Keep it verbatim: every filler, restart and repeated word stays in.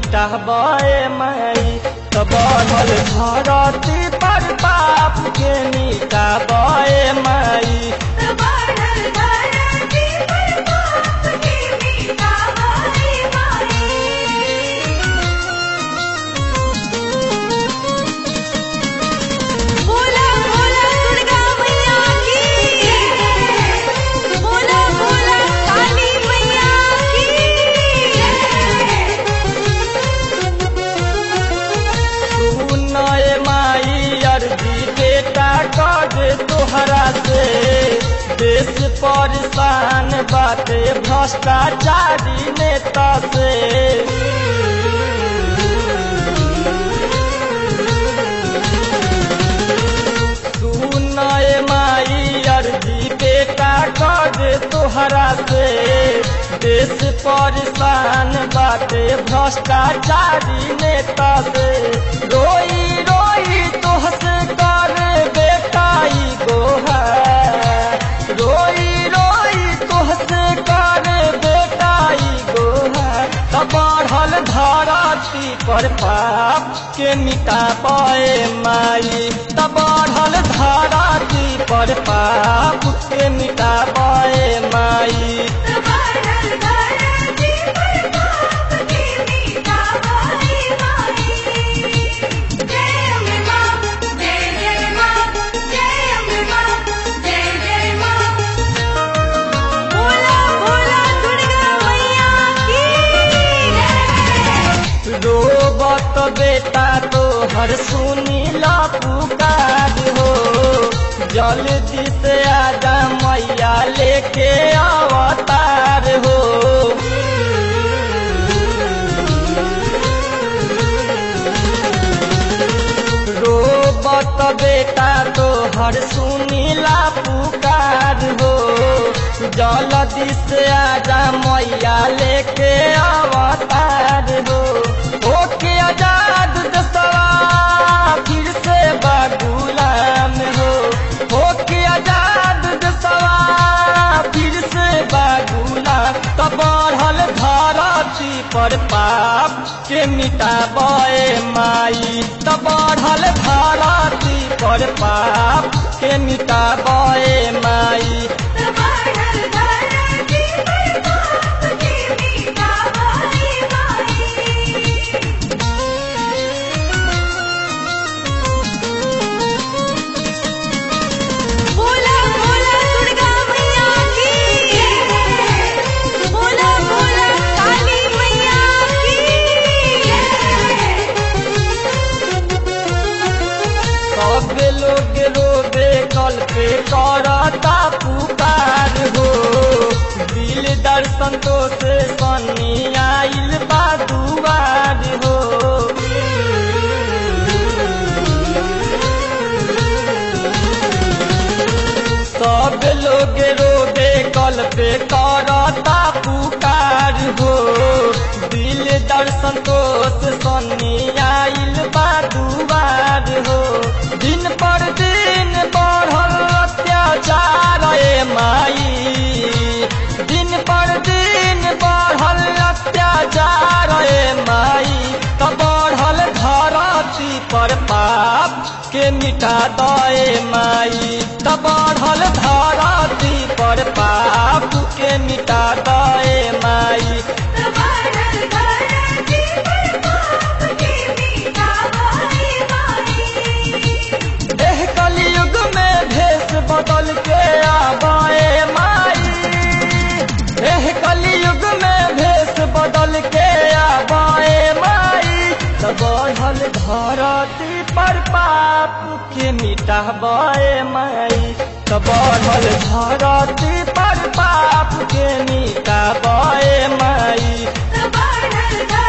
मिटाबे माई। तो बढ़ल धरती पर पाप के मिटाबे माई। तोहरा से देश परेशान बाटे भ्रष्टाचारी नेता से। सुनाए माई अर्जी बेटा कर तोहरा से देश परेशान बाटे भ्रष्टाचारी नेता से। रोई रोई तोहसे कर बेटाई गोहा, रोई रोई तोहसे कर बेटाई गोहा। तब बढ़ल धरती पर पाप के मिटाबे माई। तब बढ़ल धरती पर पाप के मिटाबे माई। रोबत बेटा तो हर सुनीला पुकार हो, जल्दी से आजा मैया लेके अवतार हो। रोबत बेटा तो हर सुनीला पुकार हो, जल्दी से आजा मैया लेके अवतार हो। ओके आजाद दसवा फिर से बागुलाम हो, ओके आजाद दसवा फिर से बागुलाम। तब बढ़ल धरती पर पाप के मिटाबे माई। तब बढ़ल धरती पर पाप के मिटाबे माई। सब लोग रोबे कल पे करता पुकार हो, दिल दर्शन तो से सनी आइल बा दुआर हो। सब लोग रोबे कल पे करता पुकार हो, दिल दर्शन तो से सनी आइल बा दुआर हो। दिन पर दिन बढ़ल अत्याचार ए माई, दिन पर दिन बढ़ल अत्याचार ए माई। तो बढ़ल धरती पर पाप के मिटा दे माई। तो बढ़ल धरती पर पाप के मिटा दे माई। कलयुग में भेष बदल के आबाए माई। एह कलयुग में भेष बदल के आबाए माई। तो बढ़ल धरती पर पाप के मिटाबे माई। तो बढ़ल धरती पर पाप के मिटाबे माई।